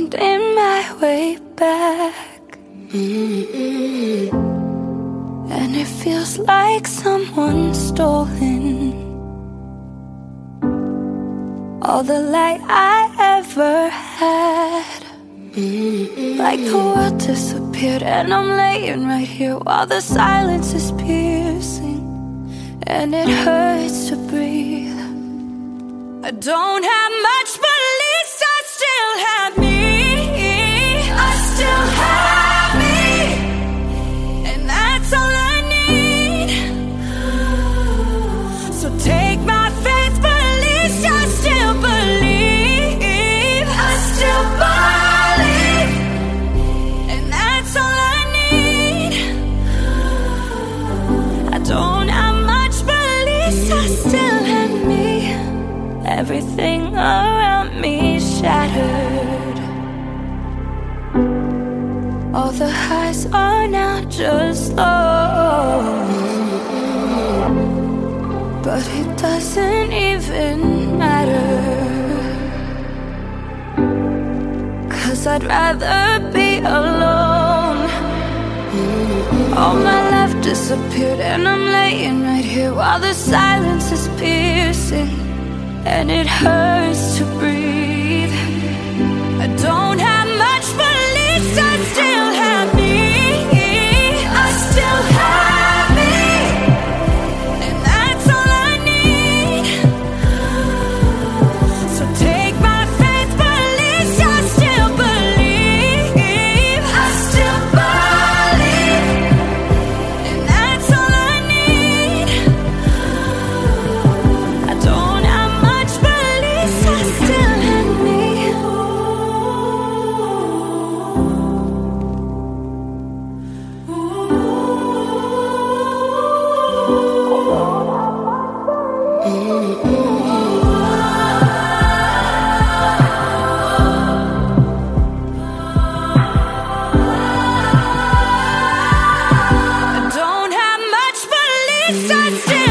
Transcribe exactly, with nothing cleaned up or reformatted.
finding my way back. Mm-hmm. And it feels like someone's stolen all the light I ever had. Mm-hmm. Like the world disappeared and I'm laying right here while the silence is piercing and it hurts to breathe. I don't have much, but at least I still have me. I still have me, and that's all I need. So take my faith, but at least I still believe. I still believe, and that's all I need. I don't have much, but at least I still have me. Everything around me shattered. All the highs are now just lows. But it doesn't even matter, 'cause I'd rather be alone. All my life disappeared and I'm laying right here while the silence is piercing and it hurts to breathe. I don't have much, but at least I still have me. I still have me, and that's all I need. So take my faith, but at least I still believe. I still believe, and that's all I need. I don't have much, but at least I still have me. I don't have much, but at least I still